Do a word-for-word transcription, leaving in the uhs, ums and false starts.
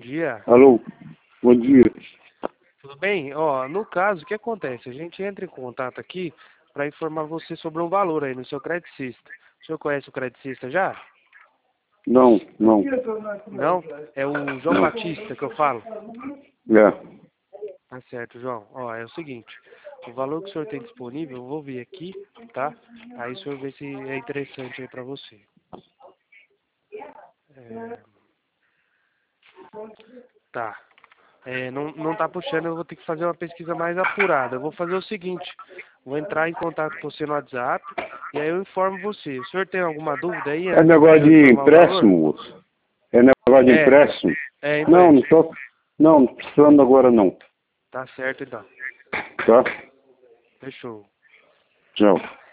dia. Alô, bom dia. Tudo bem? Ó, no caso, o que acontece? A gente entra em contato aqui para informar você sobre um valor aí no seu credicista. O senhor conhece o credicista já? Não, não. Não? É o João Não. Batista que eu falo? É. Tá certo, João. Ó, é o seguinte, o valor que o senhor tem disponível, eu vou ver aqui, tá? Aí o senhor vê se é interessante aí pra você. É... Tá. É, não, não tá puxando, eu vou ter que fazer uma pesquisa mais apurada. Eu vou fazer o seguinte, vou entrar em contato com você no WhatsApp e aí eu informo você. O senhor tem alguma dúvida aí É antes negócio de eu de informar o valor? empréstimo, moço? É negócio de É, empréstimo? é Não, não empréstimo. tô. Não, não precisando agora não. Tá certo então. Tá? Fechou. Tchau.